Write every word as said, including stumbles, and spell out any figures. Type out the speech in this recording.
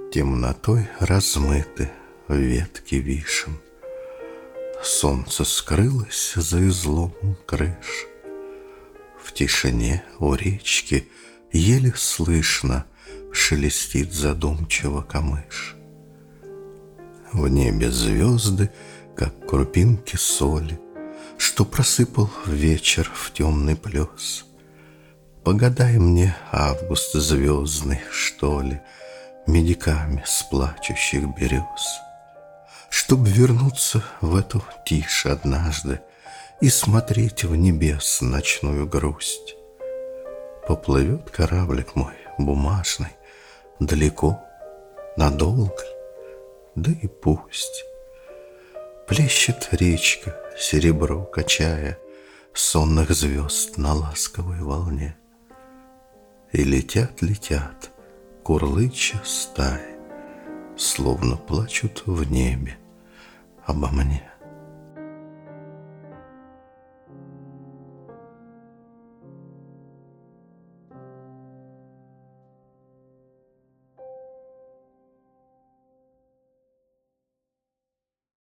Темнотой размыты ветки вишен. Солнце скрылось за изломом крыш. В тишине у речки еле слышно шелестит задумчиво камыш. В небе звезды, как крупинки соли, что просыпал вечер в темный плес. Погадай мне, август звездный, что ли, медиками с плачущих берез, чтоб вернуться в эту тишь однажды и смотреть в небес ночную грусть. Поплывет кораблик мой бумажный далеко, надолго ли, да и пусть. Плещет речка, серебро качая сонных звезд на ласковой волне. И летят, летят, курлыча стаи, словно плачут в небе обо мне.